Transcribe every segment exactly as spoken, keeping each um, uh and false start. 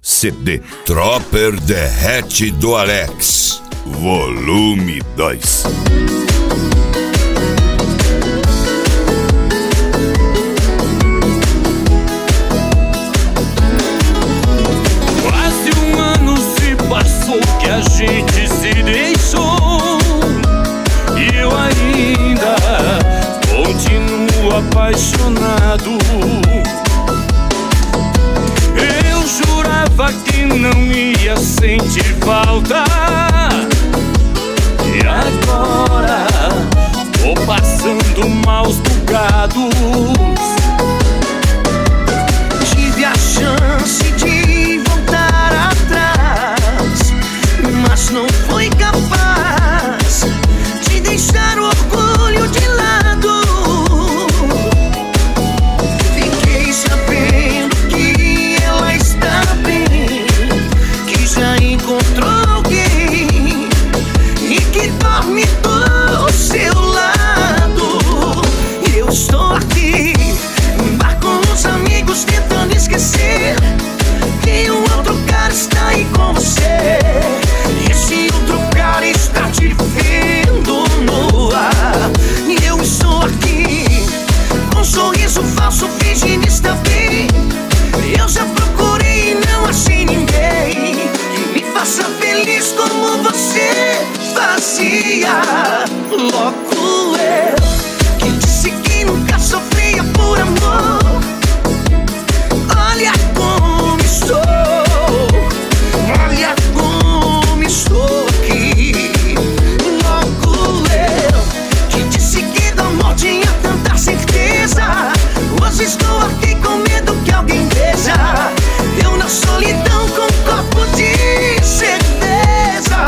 C D Tropper Derrete do Alex, volume dois. Quase um ano se passou que a gente se deixou, e eu ainda continuo apaixonado. Eu jurava que não ia sentir falta, e agora tô passando maus bocados. Tive a chance de voltar atrás, mas não fui capaz de deixar o orgulho de lado. Fiquei sabendo que ela está bem, que já encontrou alguém e que dorme do seu lado. Eu estou aqui, bar com os amigos, tentando esquecer que um outro cara está aí com você. Esse outro cara está te vendo no ar. E eu estou aqui, com um sorriso falso, fingindo estar bem. Eu já procurei e não achei ninguém que me faça feliz como você fazia. Logo eu, que disse que nunca sofria por amor. Olha como estou, olha como estou aqui. Logo eu, que disse que do amor tinha tanta certeza. Hoje estou aqui com medo que alguém veja eu na solidão com um copo de certeza.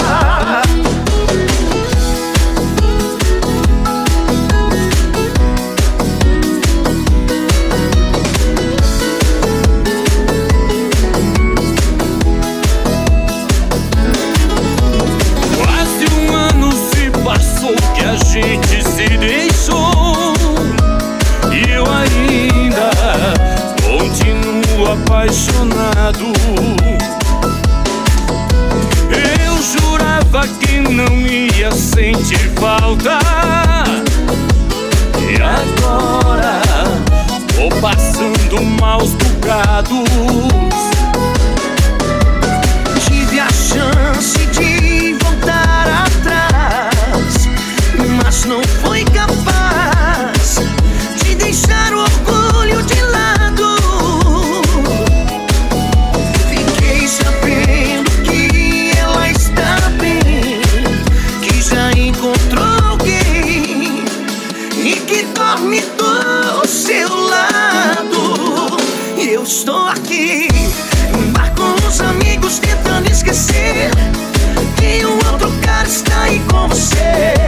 Quase um ano se passou que a gente se deixou, e eu ainda continuo apaixonado. Eu jurava que não ia sentir falta, e agora tô passando maus bocados. Tive a chance de voltar atrás, mas não fui capaz de deixar o orgulho de lado. Fiquei sabendo que ela está bem, que já encontrou alguém e que dorme do seu lado. Eu estou aqui, bar com os amigos, tentando esquecer que um outro cara está aí com você.